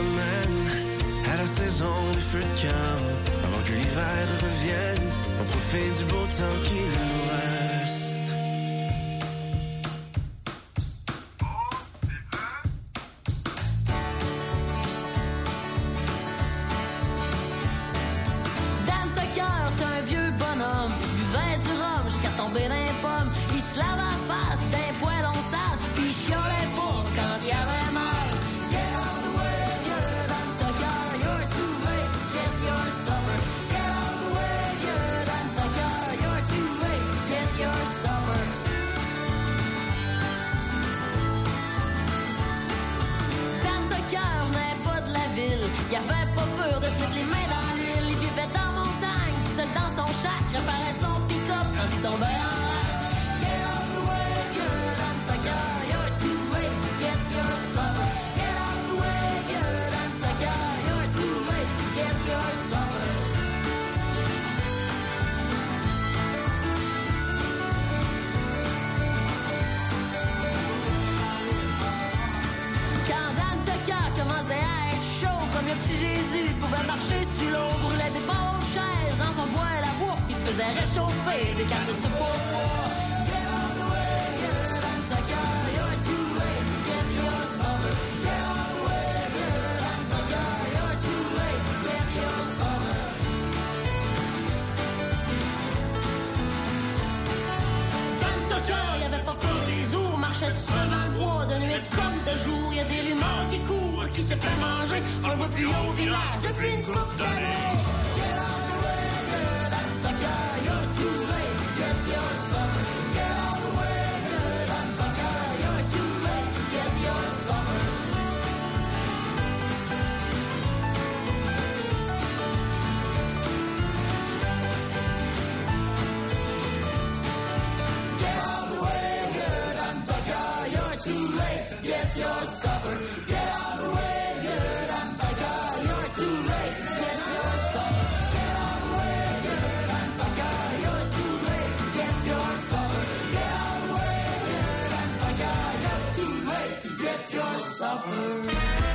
ramène à la saison des feux de camp. Avant que l'hiver revienne, on profite du beau temps qui nous reste. Dans ta cœur, t'es un vieux bonhomme. Il buvait du rhum jusqu'à tomber dans les pommes. Il se lave la face d'un poêlon sale. Puis il chiolait pas quand il avait mal. Get out the way, vieux, dans ta cœur. You're too late, get your supper. Get out the way, vieux, dans ta cœur. You're too late, get your supper. Dans ta cœur n'est pas de la ville. Il avait pas peur de se mettre les mains dans l'huile. Il vivait dans la montagne, seul dans son shack. Réparait son pick-up quand il tombait en l'air. Get out the way, vieux, dans ta cœur. You're too late to get your supper. Get out the way, vieux, dans ta cœur. You're too late to get your supper. Quand dans ta cœur commençait à être chaud, comme le petit Jésus, il pouvait marcher sur l'eau, brûlait des bonnes chaises dans son bois à la bois, puis se faisait réchauffer des cartes de soupe au bois. Get out the way, vieux, dans ta cœur, you're too late to get your supper. Get out the way, vieux, dans ta cœur, you're too late to get your supper. Dans ta cœur, y'avait pas peur des ours, marchait tout seul dans le bois, de nuit comme de jour, y a des rumeurs qui courent, qui s'est fait manger, on le voit plus au village depuis une couple d'années. Get out the way, vieux, dans ta cœur, you're too late to get your supper. Get out the way, vieux, dans ta cœur, you're too late to get your supper. Get out the way, vieux, dans ta cœur, you're too late to get your supper. Get out the way, vieux, dans ta cœur, you're too late to get your supper. Get out the way, vieux, dans ta cœur, you're too late to get your supper. Get out the way, vieux, dans ta cœur, you're too late to get your supper.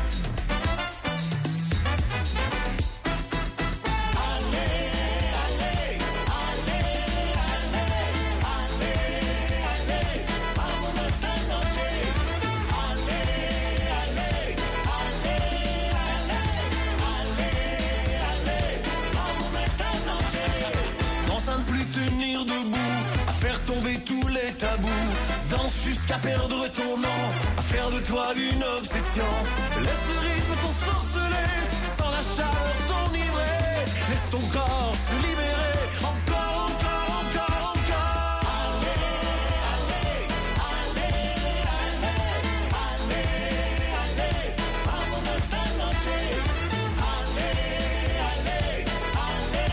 Tenir debout, à faire tomber tous les tabous. Danse jusqu'à perdre ton nom, à faire de toi une obsession. Laisse le rythme t'ensorceler, sans la chaleur t'enivrer. Laisse ton corps se libérer, encore, encore, encore, encore. Allez, allez, allez, allez, allez, allez, vámonos esta noche. Allez, allez, allez,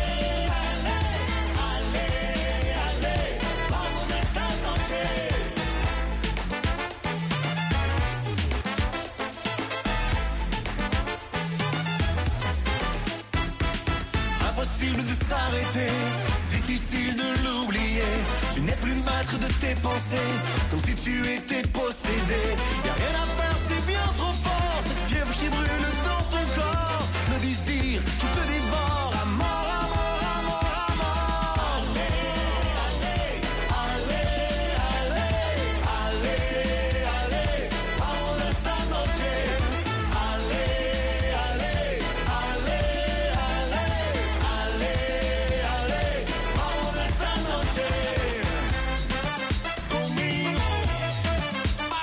allez, vámonos esta noche. Impossible de s'arrêter, difficile de l'oublier. Tu n'es plus maître de tes pensées, comme si tu étais possédé. Y'a rien à faire, c'est bien trop fort. Cette fièvre qui brûle dans ton corps, le désir qui te dévore. À mort, à mort, à mort, à mort. Allez, allez, allez, allez, allez, allez, vámonos esta noche. Allez, allez, allez, allez, allez, vámonos esta noche. Conmigo,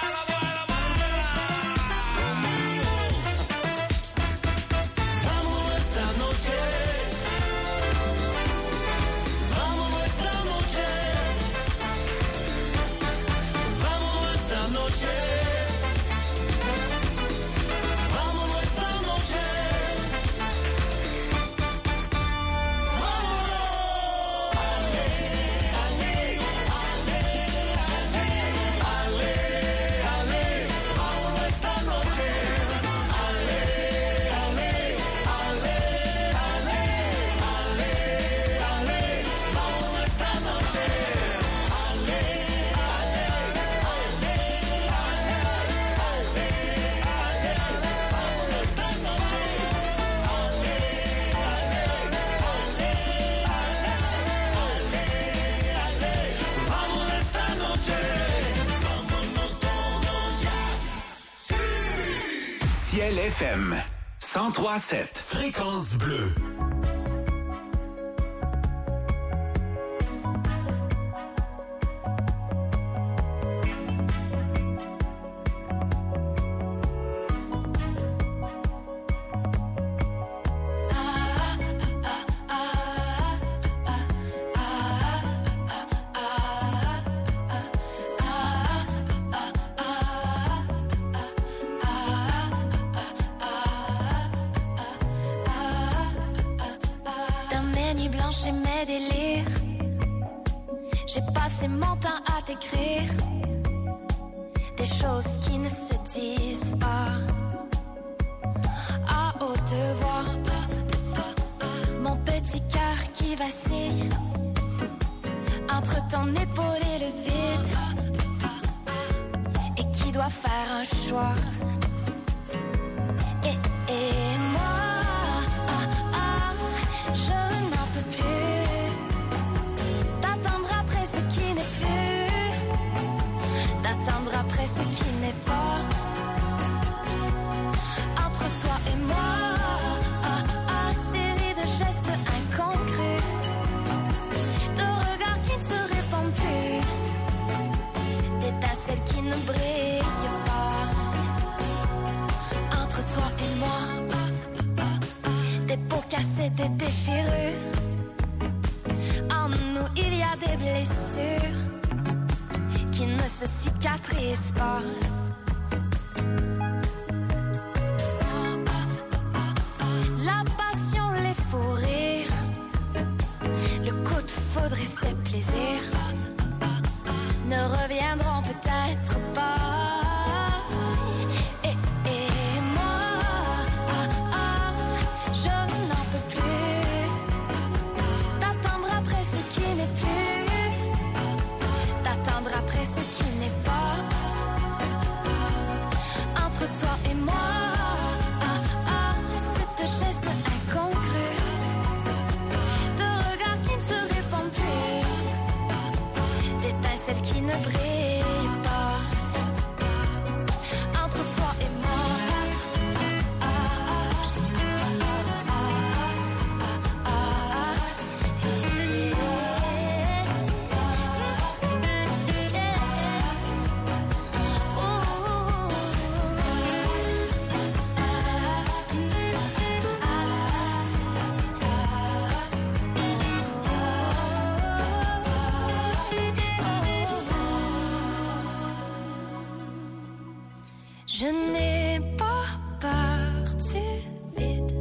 Ciel FM 103.7 Fréquence bleue. Des choses qui ne se disent pas à haute voix. Mon petit cœur qui vacille entre ton épaule et le vide, et qui doit faire un choix. Et moi, je n'en peux plus d'attendre après ce qui n'est plus, d'attendre après ce qui n'est pas. Entre toi et moi, série de gestes incongrus, de regards qui ne se répondent plus, d'étincelles qui ne brillent pas. Entre toi et moi, des peaux cassées, des déchirures. En nous, il y a des blessures qui ne se cicatrisent pas. La passion, les fous rires, le coup de foudre et ses plaisirs ne reviendront peut-être pas. Et moi, je n'en peux plus d'attendre après ce qui n'est plus, d'attendre après ce qui n'est pas. Entre toi et moi, suite de gestes incongrus, de regards qui ne se répondent plus, d'étincelles qui ne brillent pas. Entre toi et moi, je n'ai pas peur du vide.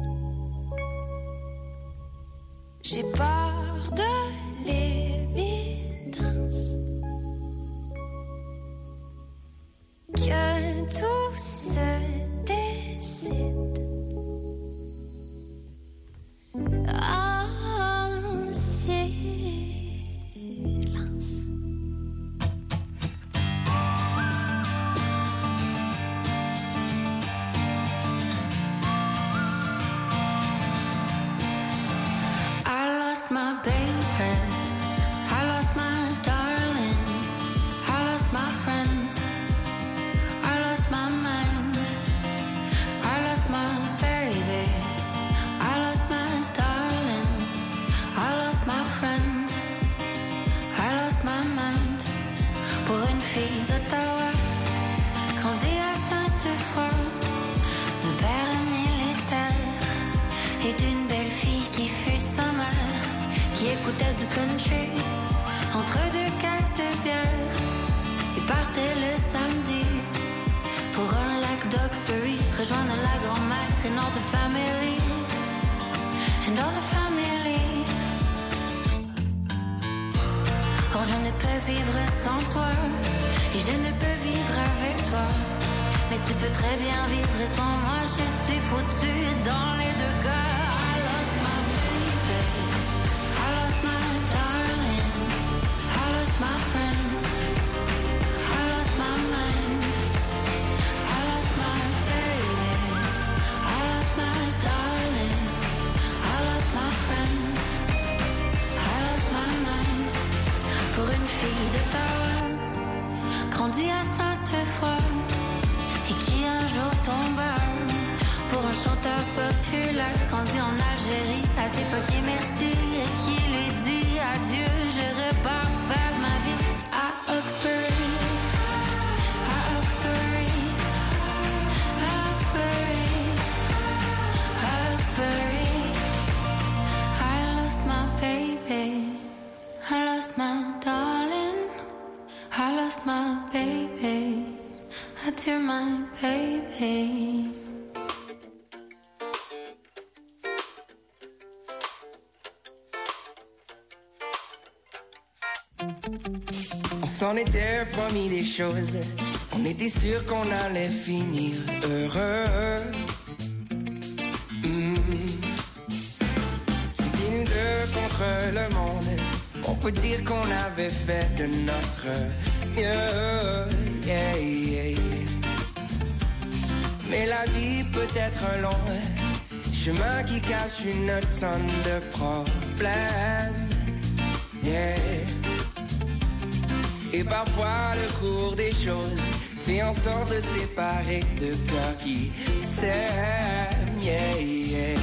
J'ai peur de l'évidence, que tout se décide en silence. My baby, I lost my darling, I lost my friends, I lost my mind, I lost my baby, I lost my darling, I lost my friends, I lost my mind. Pour une fille d'Ottawa, grandie à Sainte-Foy, de père militaire, et d'une belle fille qui fut sa mère, qui écoutait du country entre deux caisses de bière et partait le samedi pour un lac d'Oxbury, rejoindre la grand-mère and all the family, and all the family. Or je ne peux vivre sans toi et je ne peux vivre avec toi, mais tu peux très bien vivre sans moi. Je suis foutue dans les deux cas. My friends, I lost my mind, I lost my baby, I lost my darling, I lost my friends, I lost my mind. Pour une fille d'Ottawa, grandie à Sainte-Foy, et qui un jour tomba c'est fucké merci et qui lui dit adieu. Je repars faire ma vie à Hawkesbury, à Hawkesbury, à Hawkesbury, à Hawkesbury. I lost my baby, I lost my darling, I lost my baby, adieu my baby. On s'en était promis des choses, on était sûr qu'on allait finir heureux. C'était nous deux contre le monde, on peut dire qu'on avait fait de notre mieux. Yeah, yeah. Mais la vie peut être un long chemin qui cache une tonne de problèmes. Yeah. Et parfois le cours des choses fait en sorte de séparer deux cœurs qui s'aiment. Yeah, yeah.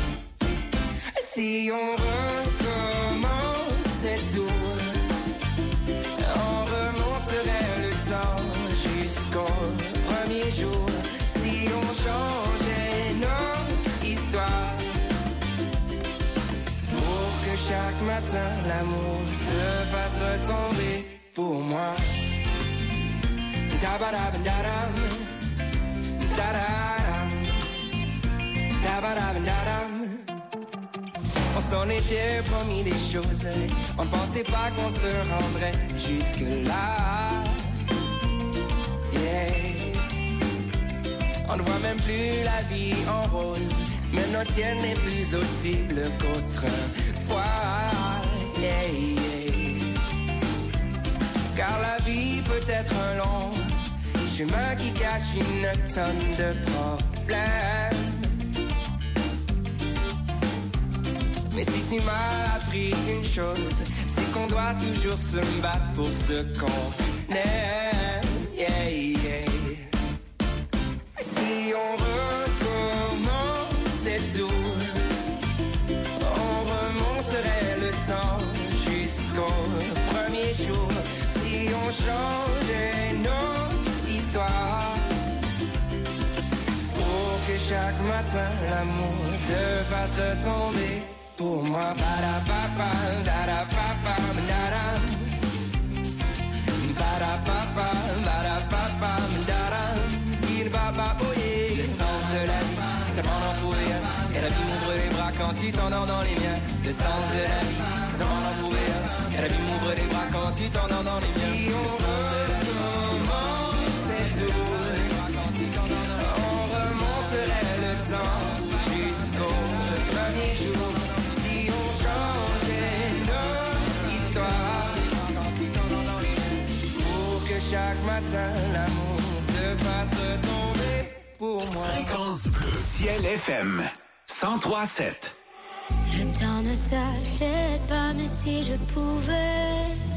Si on recommençait tout, on remonterait le temps jusqu'au premier jour. Si on changeait notre histoire, pour que chaque matin l'amour te fasse retomber pour moi. Da-ba-da-ba-da-dam, da-da-dam, da-ba-da-ba-da-dam. On s'en était promis des choses, on ne pensait pas qu'on se rendrait jusque-là. Yeah. On ne voit même plus la vie en rose, mais notre ciel n'est plus aussi bleu qu'autrefois. Yeah, yeah. Car la vie peut être un long chemin qui cache une tonne de problèmes. Mais si tu m'as appris une chose, c'est qu'on doit toujours se battre pour ce qu'on aime. Yeah, yeah. Si on recommençait tout, on remonterait le temps jusqu'au premier jour. Si on changeait notre histoire, pour que chaque matin l'amour te fasse retomber pour moi. Ba-da-pa-pa, da-da-pa-pa, da-da. Ba-da-pa-pa, ba-da-pa-pa, da-da. Le sens de la vie, c'est seulement d'en trouver un. Et la vie m'ouvre les bras quand tu t'endors dans les miens. Le sens de la vie, c'est seulement d'en trouver un. Et la vie m'ouvre les bras quand tu t'endors dans les miens. Si on recommençait tout, on remonterait le temps jusqu'au premier jour. Si on changeait notre histoire, pour que chaque matin l'amour te fasse retomber pour moi. Fréquence Bleue, Ciel FM 103.7. Le temps ne s'achète pas, mais si je pouvais